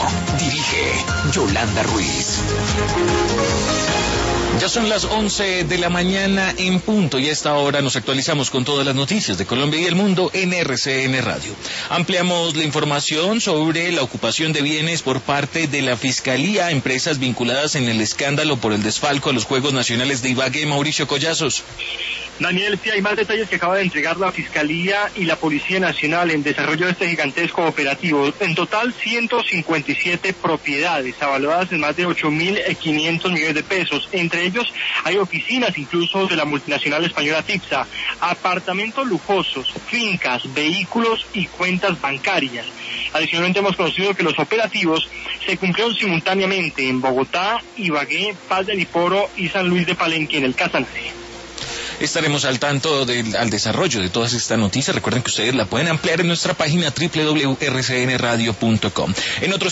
Dirige Yolanda Ruiz. Ya son las 11 de la mañana en punto y a esta hora nos actualizamos con todas las noticias de Colombia y el mundo en RCN Radio. Ampliamos la información sobre la ocupación de bienes por parte de la Fiscalía a empresas vinculadas en el escándalo por el desfalco a los Juegos Nacionales de Ibagué. Mauricio Collazos. Daniel, sí hay más detalles que acaba de entregar la Fiscalía y la Policía Nacional en desarrollo de este gigantesco operativo. En total, 157 propiedades, avaluadas en más de 8.500 millones de pesos. Entre ellos hay oficinas incluso de la multinacional española TIPSA, apartamentos lujosos, fincas, vehículos y cuentas bancarias. Adicionalmente hemos conocido que los operativos se cumplieron simultáneamente en Bogotá, Ibagué, Paz del Iporo y San Luis de Palenque en el Casanare. Estaremos al tanto al desarrollo de todas estas noticias. Recuerden que ustedes la pueden ampliar en nuestra página www.rcnradio.com. En otros